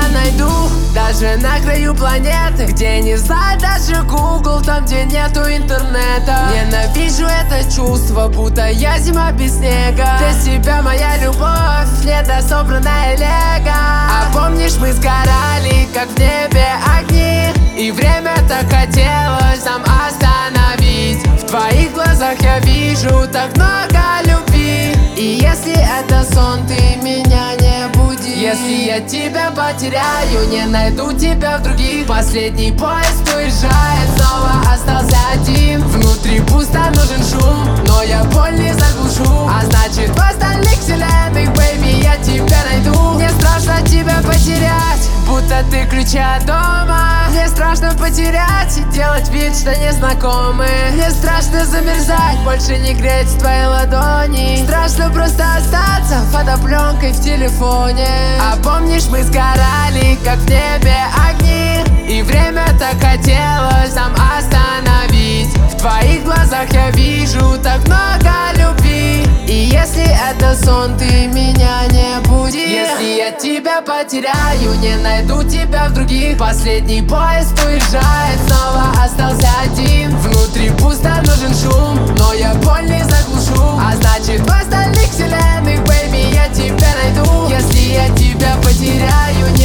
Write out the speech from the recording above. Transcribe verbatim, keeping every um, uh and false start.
тебя найду даже на краю планеты, где не знает даже Google, там, где нету интернета. Ненавижу это чувство, будто я зима без снега. Для тебя моя любовь, недособранная лего. А помнишь, мы сгорали, как в небе огни, и время так хотелось нам остановить. В твоих глазах я вижу так много любви, и если это сон, ты меня не буди. Если я тебя потеряю, не найду тебя в других. Последний поезд уезжает, снова остался один. Внутри пусто, нужен шум, но я боль не заглушу. А значит, в остальных вселенных, бэйби, я тебя найду. Мне страшно тебя потерять, будто ты ключи от дома. Мне страшно потерять и делать вид, что незнакомы. Мне страшно замерзать, больше не греть твои ладони. Страшно просто остаться фотопленкой в телефоне. А помнишь, мы сгорали, как в небе огни, и время так хотелось нам остановить. В твоих глазах я вижу так много любви, и если это сон, ты меня не буди. Если я тебя потеряю, не найду тебя в других. Последний поезд уезжает, снова остался один. Внутри пусто, нужен шум, но я боль не заглушу. А значит, в остальных вселенных, бэйби, я тебя найду. Если я тебя потеряю,